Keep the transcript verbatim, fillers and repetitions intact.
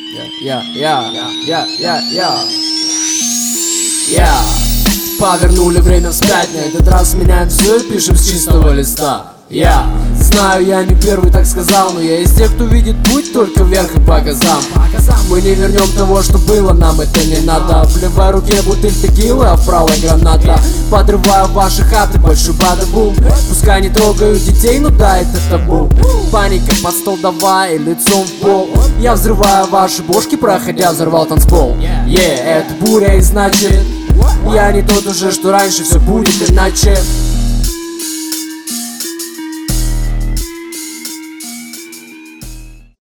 Я, я, я, я, я, я. Повернули время вспять, на этот раз меняем все и пишем с чистого листа. Я знаю, я не первый так сказал, но я из тех, кто видит путь только вверх и по газам. Мы не вернем того, что было, нам это не надо. В левой руке бутыль текилы, а в правой граната. Подрываю ваши хаты, больше бада-бум. Пускай не трогаю детей, но да, это табу. Паника под стол давай, лицом в пол. Я взрываю ваши бошки, проходя взорвал танцпол. Е, yeah, это буря и значит я не тот уже, что раньше, все будет иначе.